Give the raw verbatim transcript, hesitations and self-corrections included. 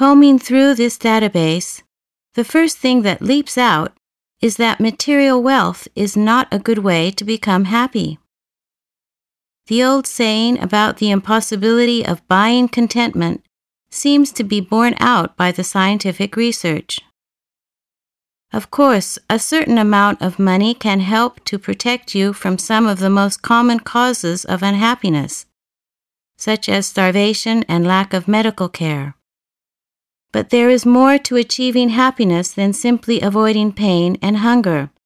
combing through this database, the first thing that leaps out is that material wealth is not a good way to become happy. The old saying about the impossibility of buying contentment seems to be borne out by the scientific research. Of course, a certain amount of money can help to protect you from some of the most common causes of unhappiness, such as starvation and lack of medical care. But there is more to achieving happiness than simply avoiding pain and hunger.